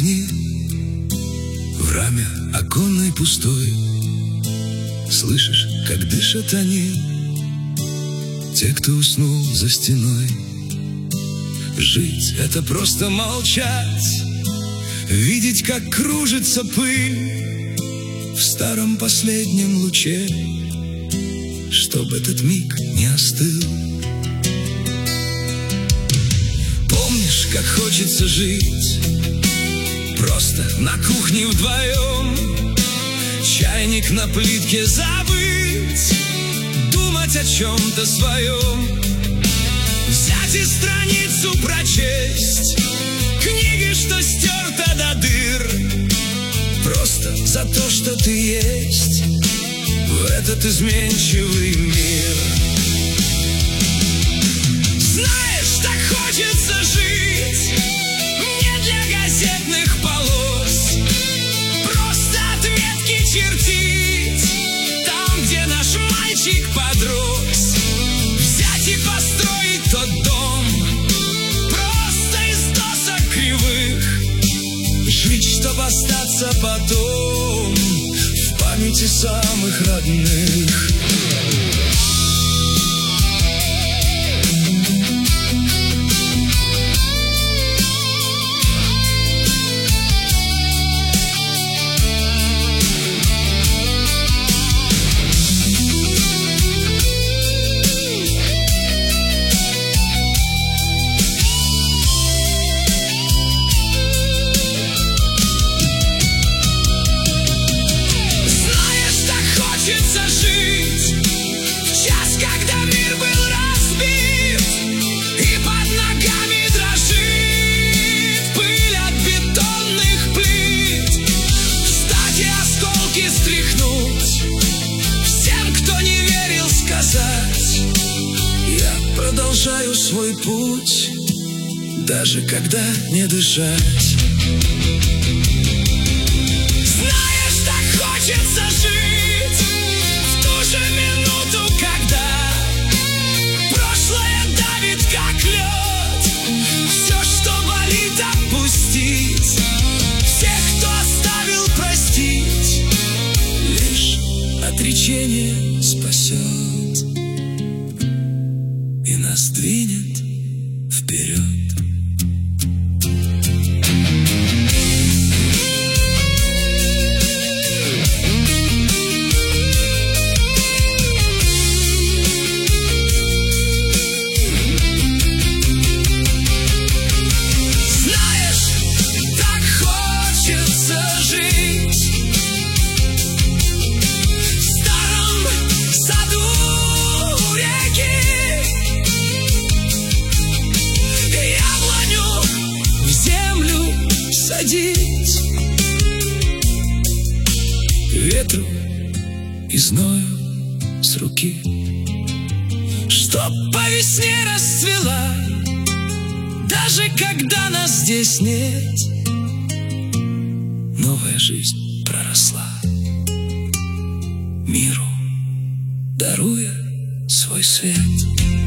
огни в раме оконной пустой. Слышишь, как дышат они, те, кто уснул за стеной. Жить — это просто молчать, видеть, как кружится пыль в старом последнем луче, чтоб этот миг не остыл. Помнишь, как хочется жить просто на кухне вдвоем, чайник на плитке забыть, думать о чем-то своем, взять и страницу прочесть книги, что стерта до дыр, просто за то, что ты есть в этот изменчивый мир. Знаешь, так хочется жить не для газетных полос, просто отметки чертить там, где наш мальчик подрос, взять и построить тот дом просто из досок кривых, жить, чтоб остаться потом в памяти самых родных. Продолжаю свой путь, даже когда не дышать. Знаешь, так хочется жить в ту же минуту, когда прошлое давит как лед, все, что болит, отпустить, всех, кто оставил, простить, лишь отречение спасет и нас двинет вперед. Знаешь, так хочется жить в старом саду у реки, садить ветру и зною с руки, чтоб по весне расцвела, даже когда нас здесь нет, новая жизнь проросла, миру даруя свой свет.